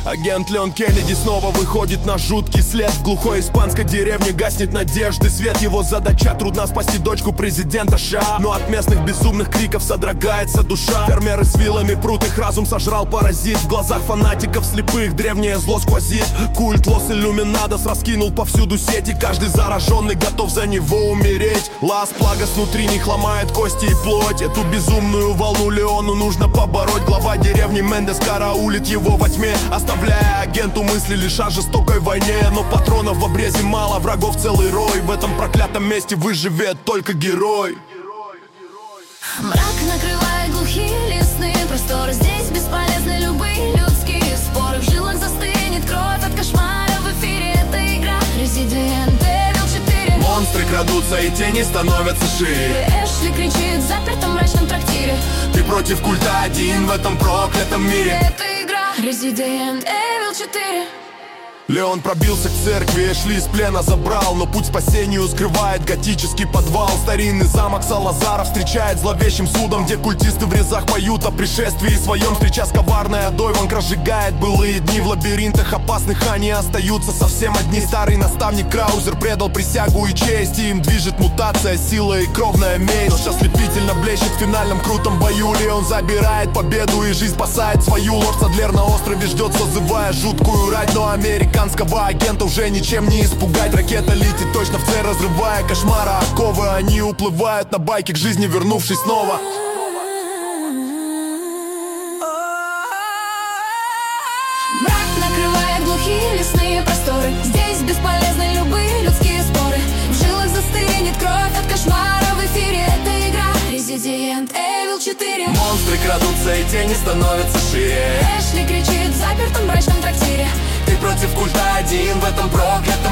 Агент Леон Кеннеди снова выходит на жуткий след. В глухой испанской деревне гаснет надежды свет. Его задача — трудно спасти дочку президента США, но от местных безумных криков содрогается душа. Фермеры с вилами прут, их разум сожрал паразит. В глазах фанатиков слепых древнее зло сквозит. Культ Лос Иллюминадос раскинул повсюду сети. Каждый зараженный готов за него умереть. Лас Плагас внутри них ломает кости и плоть. Эту безумную волну Леону нужно побороть. Глава деревни Мендес караулит его во тьме, оставляя агенту мысли лишь о жестокой войне. Но патронов в обрезе мало, врагов целый рой. В этом проклятом месте выживет только герой. Мрак накрывает глухие лесные просторы. Здесь бесполезны любые людские споры. В жилах застынет кровь от кошмара. В эфире эта игра Resident Evil 4. Монстры крадутся и тени становятся шире. Эшли кричит в запертом мрачном трактире. Ты против культа один в этом проклятом мире. Это игра Resident Evil 4. Леон пробился к церкви, Эшли из плена забрал, но путь спасению скрывает готический подвал. Старинный замок Салазара встречает зловещим судом, где культисты в резах поют о пришествии своем. Встреча с коварной Адой Ванг разжигает былые дни. В лабиринтах опасных они остаются совсем одни. Старый наставник Краузер предал присягу и честь, и им движет мутация, сила и кровная месть. Но ослепительно блещет в финальном крутом бою. Леон забирает победу и жизнь спасает свою. Лорд Садлер на острове ждет, созывая жуткую рать, но американского агента уже ничем не испугать. Ракета летит точно в цель, разрывая кошмара оковы. Они уплывают на байке к жизни, вернувшись снова. Мрак накрывает глухие лесные просторы. Здесь бесполезны любые людские споры. В жилах застынет кровь от кошмара. В эфире эта игра Resident Evil 4. Монстры крадутся и тени становятся шире. Эшли кричит в запертом мрачном трактире. Ты против культа один в этом проклятом